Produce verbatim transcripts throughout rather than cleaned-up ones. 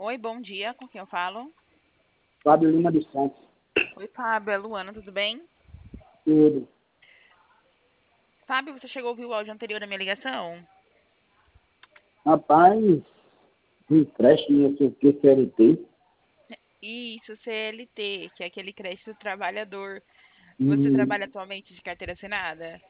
Oi, bom dia. Com quem eu falo? Fábio Lima dos Santos. Oi, Fábio. É Luana, tudo bem? Tudo. Fábio, você chegou a ouvir o áudio anterior da minha ligação? Rapaz, empréstimo, não sei o que, C L T. Isso, C L T, que é aquele crédito trabalhador. Você Hum, trabalha atualmente de carteira assinada?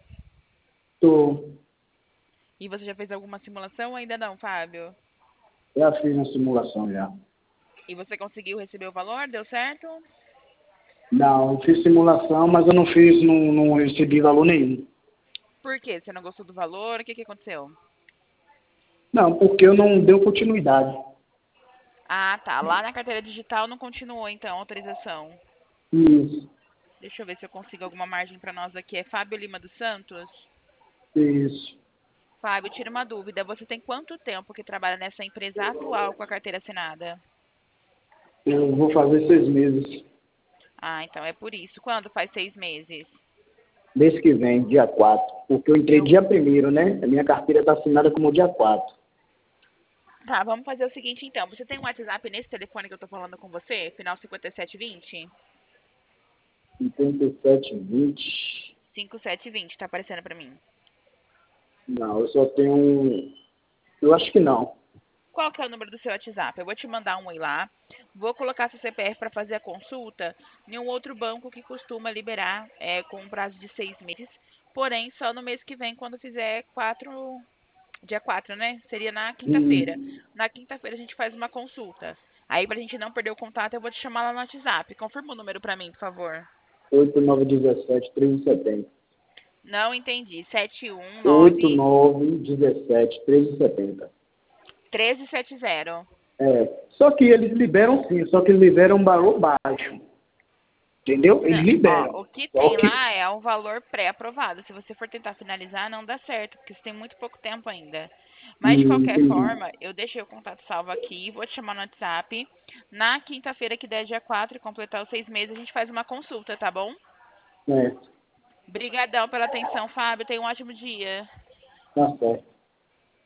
tô. E você já fez alguma simulação ou ainda não, Fábio? Já fiz uma simulação já. E você conseguiu receber o valor? Deu certo? Não, eu fiz simulação, mas eu não fiz, não, não recebi valor nenhum. Por quê? Você não gostou do valor? O que que aconteceu? Não, porque eu não deu continuidade. Ah, tá. Lá na carteira digital não continuou, então, a autorização. Isso, Deixa eu ver se eu consigo alguma margem para nós aqui. É Fábio Lima dos Santos? isso. Fábio, tira uma dúvida. Você tem quanto tempo que trabalha nessa empresa atual com a carteira assinada? Eu vou fazer seis meses. Ah, então é por isso. Quando faz seis meses? Mês que vem, dia quatro. Porque eu entrei Eu. dia primeiro, né? A minha carteira está assinada como dia quatro. Tá, vamos fazer o seguinte então. Você tem um WhatsApp nesse telefone que eu tô falando com você? Final cinquenta e sete vinte? cinquenta e sete, vinte. cinquenta e sete vinte, tá aparecendo pra mim. Não, eu só tenho um. Eu acho que não. Qual que é o número do seu WhatsApp? Eu vou te mandar um oi lá. Vou colocar seu C P F para fazer a consulta em um outro banco que costuma liberar é, com um prazo de seis meses. Porém, só no mês que vem, quando fizer quatro, dia quatro, né? Seria na quinta-feira. Hum, Na quinta-feira a gente faz uma consulta. Aí, pra gente não perder o contato, eu vou te chamar lá no WhatsApp. Confirma o número pra mim, por favor. oito nove um sete, treze setenta. Não entendi. Sete um oito nove nove um sete, treze setenta. treze sete zero. É, só que eles liberam sim, só que eles liberam um valor baixo. Entendeu? Eles Não, liberam. ó, o que Só tem que. lá é um valor pré-aprovado. Se você for tentar finalizar, não dá certo, porque você tem muito pouco tempo ainda. Mas de Hum, qualquer entendi. forma, eu deixei o contato salvo aqui, vou te chamar no WhatsApp. Na quinta-feira, que der dia quatro e completar os seis meses, a gente faz uma consulta, tá bom? É, Obrigadão pela atenção, Fábio. Tenha um ótimo dia. tá certo.